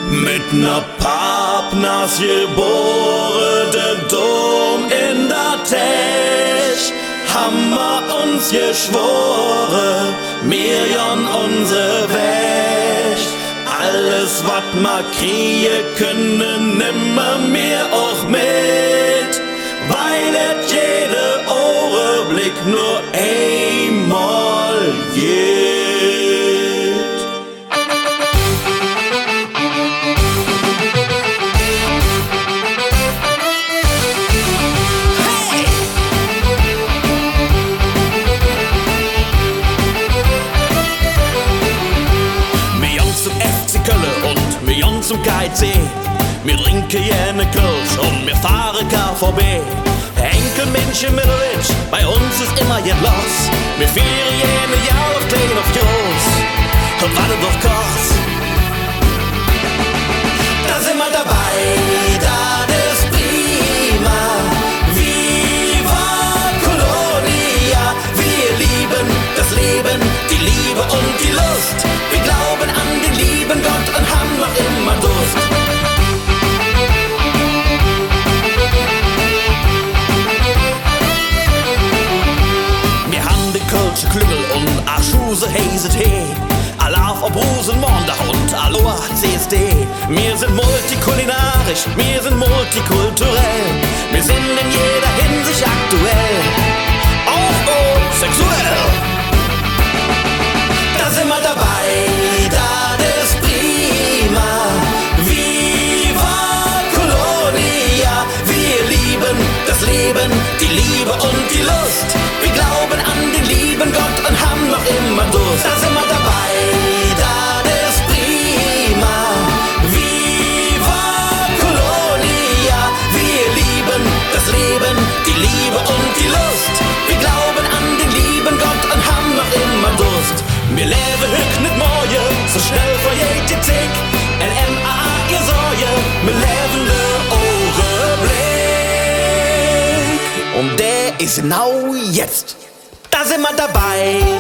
Mit ner Papnas geboren, den Dom in der Tech, haben wir uns geschworen, mir jon unsere Weg. Alles, wat ma kriege können, nimmer mir auch mit, weil et jede Augenblick nur einmal geht. Zum KIC, wir trinken jene Kölsch und wir fahren KVB. Enkelmenschen Middlewitz, bei uns ist immer jet los. Wir feiern jene Jahr auf klein auf groß. Und warte doch kurz, da sind wir dabei, das ist prima. Viva Colonia, wir lieben das Leben, die Liebe und die Lust. Wir glauben an den lieben Gott und haben noch immer Durst. Wir haben die Kölsche Klüngel und a Schuse heiset he. Alaf ob Rosenmontag und Aloha CSD. Wir sind multikulinarisch, wir sind multikulturell. Wir sind in jeder Hinsicht aktuell, auch sexuell. Da sind wir dabei, das ist prima. Viva Colonia, wir lieben das Leben, die Liebe und die Lust. Wir glauben an den lieben Gott und haben noch immer Durst. Da sind wir dabei, das ist prima. Viva Colonia, wir lieben das Leben, die Liebe und die Lust. Wir glauben an den lieben Gott und haben noch immer Durst. Wir leben höchst nicht morgen, so schnell vergeht die Tick. LMAA, ihr Sorge, wir leben der Augenblick. Und der ist genau jetzt. Da sind wir dabei.